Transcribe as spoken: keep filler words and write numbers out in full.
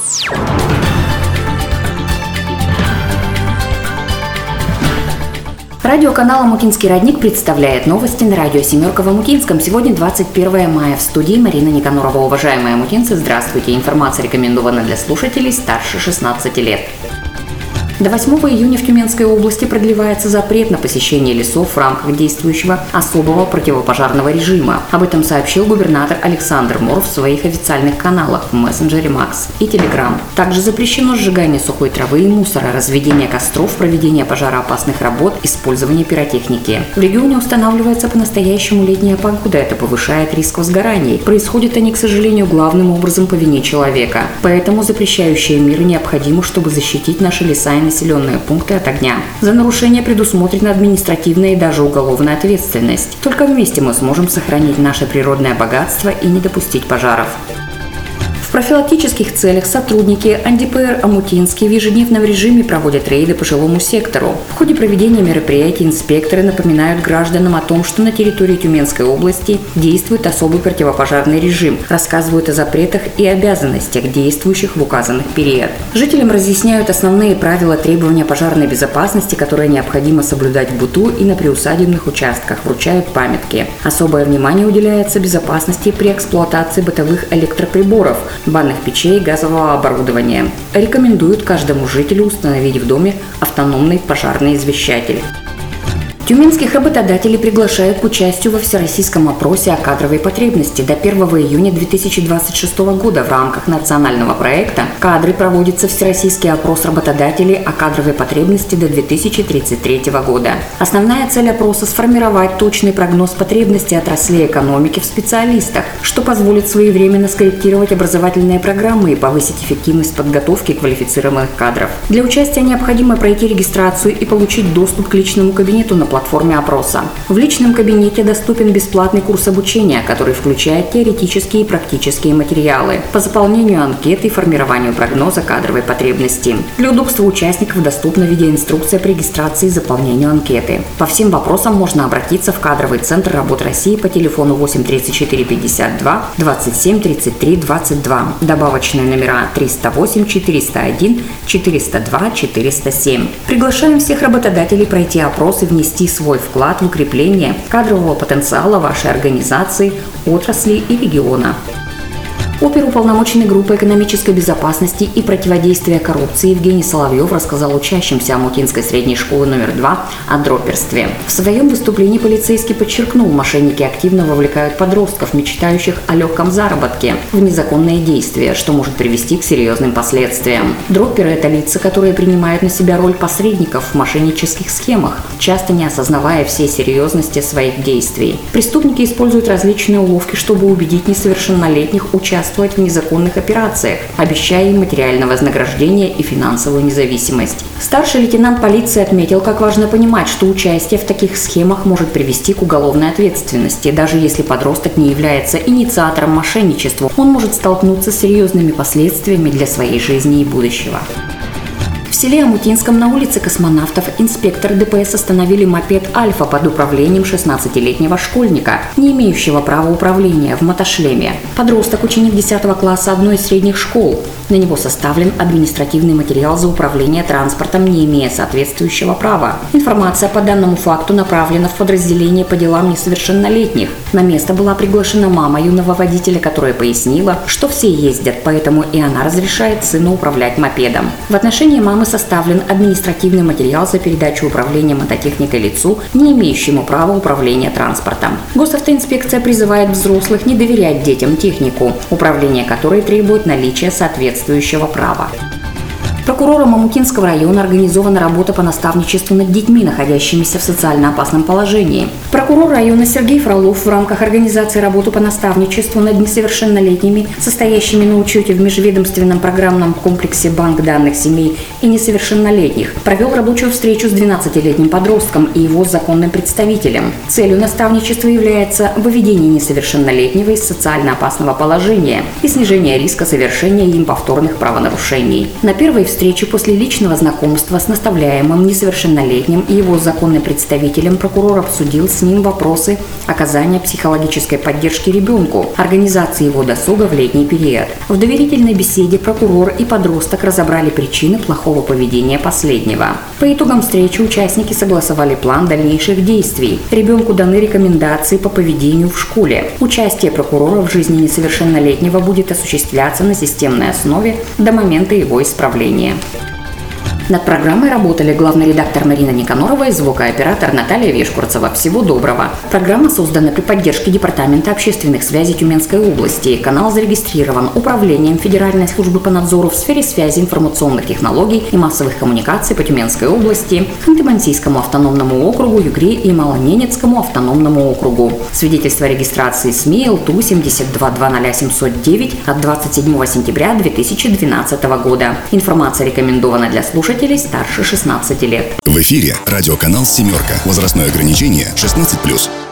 Радиоканал «Омутинский родник» представляет новости на радио «Семерка» в Омутинском. Сегодня двадцать первое мая. В студии Марина Никанорова. Уважаемые омутинцы, здравствуйте. Информация рекомендована для слушателей старше шестнадцати лет. До восьмого июня в Тюменской области продлевается запрет на посещение лесов в рамках действующего особого противопожарного режима. Об этом сообщил губернатор Александр Мор в своих официальных каналах в мессенджере Макс и Телеграм. Также запрещено сжигание сухой травы и мусора, разведение костров, проведение пожароопасных работ, использование пиротехники. В регионе устанавливается по-настоящему летняя погода. Это повышает риск возгораний. Происходят они, к сожалению, главным образом по вине человека. Поэтому запрещающие меры необходимы, чтобы защитить наши леса и населенные пункты от огня. За нарушение предусмотрена административная и даже уголовная ответственность. Только вместе мы сможем сохранить наше природное богатство и не допустить пожаров. В профилактических целях сотрудники эн дэ пэ эр Омутинский в ежедневном режиме проводят рейды по жилому сектору. В ходе проведения мероприятий инспекторы напоминают гражданам о том, что на территории Тюменской области действует особый противопожарный режим, рассказывают о запретах и обязанностях, действующих в указанный период. Жителям разъясняют основные правила требования пожарной безопасности, которые необходимо соблюдать в быту и на приусадебных участках, вручают памятки. Особое внимание уделяется безопасности при эксплуатации бытовых электроприборов, банных печей, газового оборудования. Рекомендуют каждому жителю установить в доме автономный пожарный извещатель. Тюменских работодателей приглашают к участию во всероссийском опросе о кадровой потребности. До первого июня две тысячи двадцать шестого года в рамках национального проекта «Кадры» проводится всероссийский опрос работодателей о кадровой потребности до две тысячи тридцать третьего года. Основная цель опроса – сформировать точный прогноз потребностей отраслей экономики в специалистах, что позволит своевременно скорректировать образовательные программы и повысить эффективность подготовки квалифицированных кадров. Для участия необходимо пройти регистрацию и получить доступ к личному кабинету на платформе опроса. В личном кабинете доступен бесплатный курс обучения, который включает теоретические и практические материалы по заполнению анкеты и формированию прогноза кадровой потребности. Для удобства участников доступна видеоинструкция по регистрации и заполнению анкеты. По всем вопросам можно обратиться в кадровый центр работ России по телефону восемь тридцать четыре пятьдесят два двадцать семь тридцать три двадцать два. Добавочные номера триста восемь четыреста один четыреста два четыреста семь. Приглашаем всех работодателей пройти опрос и внести свой вклад в укрепление кадрового потенциала вашей организации, отрасли и региона. Оперуполномоченный группы экономической безопасности и противодействия коррупции Евгений Соловьев рассказал учащимся Омутинской средней школы номер два о дропперстве. В своем выступлении полицейский подчеркнул, мошенники активно вовлекают подростков, мечтающих о легком заработке, в незаконные действия, что может привести к серьезным последствиям. Дропперы – это лица, которые принимают на себя роль посредников в мошеннических схемах, часто не осознавая всей серьезности своих действий. Преступники используют различные уловки, чтобы убедить несовершеннолетних участников в незаконных операциях, обещая им материальное вознаграждение и финансовую независимость. Старший лейтенант полиции отметил, как важно понимать, что участие в таких схемах может привести к уголовной ответственности. Даже если подросток не является инициатором мошенничества, он может столкнуться с серьезными последствиями для своей жизни и будущего. В селе Омутинском на улице Космонавтов инспекторы дэ пэ эс остановили мопед «Альфа» под управлением шестнадцатилетнего школьника, не имеющего права управления, в мотошлеме. Подросток, ученик десятого класса одной из средних школ. На него составлен административный материал за управление транспортом, не имея соответствующего права. Информация по данному факту направлена в подразделение по делам несовершеннолетних. На место была приглашена мама юного водителя, которая пояснила, что все ездят, поэтому и она разрешает сыну управлять мопедом. В отношении мамы составлен административный материал за передачу управления мототехникой лицу, не имеющему права управления транспортом. Госавтоинспекция призывает взрослых не доверять детям технику, управление которой требует наличия соответствующего права. Прокурором Омутинского района организована работа по наставничеству над детьми, находящимися в социально опасном положении. Прокурор района Сергей Фролов в рамках организации работы по наставничеству над несовершеннолетними, состоящими на учете в межведомственном программном комплексе «Банк данных семей и несовершеннолетних», провел рабочую встречу с двенадцатилетним подростком и его законным представителем. Целью наставничества является выведение несовершеннолетнего из социально опасного положения и снижение риска совершения им повторных правонарушений. На первой встрече встречи после личного знакомства с наставляемым несовершеннолетним и его законным представителем прокурор обсудил с ним вопросы оказания психологической поддержки ребенку, организации его досуга в летний период. В доверительной беседе прокурор и подросток разобрали причины плохого поведения последнего. По итогам встречи участники согласовали план дальнейших действий. Ребенку даны рекомендации по поведению в школе. Участие прокурора в жизни несовершеннолетнего будет осуществляться на системной основе до момента его исправления. Над программой работали главный редактор Марина Никанорова и звукооператор Наталья Вешкурцева. Всего доброго. Программа создана при поддержке Департамента общественных связей Тюменской области. Канал зарегистрирован Управлением Федеральной службы по надзору в сфере связи, информационных технологий и массовых коммуникаций по Тюменской области, Ханты-Мансийскому автономному округу, Югре и Малоненецкому автономному округу. Свидетельство о регистрации СМИ эл ту семьдесят два двадцать ноль семьсот девять от двадцать седьмого сентября две тысячи двенадцатого года. Информация рекомендована для слушателей старше шестнадцати лет. В эфире радиоканал «Семерка». Возрастное ограничение шестнадцать плюс.